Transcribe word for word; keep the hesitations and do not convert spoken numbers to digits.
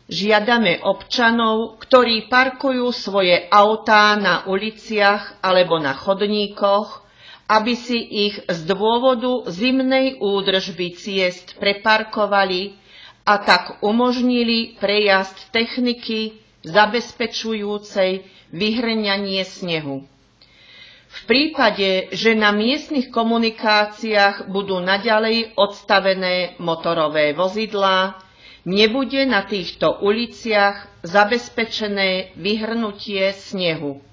Žiadame občanov, ktorí parkujú svoje autá na uliciach alebo na chodníkoch, aby si ich z dôvodu zimnej údržby ciest preparkovali a tak umožnili prejazd techniky zabezpečujúcej vyhrňanie snehu. V prípade, že na miestnych komunikáciách budú naďalej odstavené motorové vozidlá, nebude na týchto uliciach zabezpečené vyhrnutie snehu.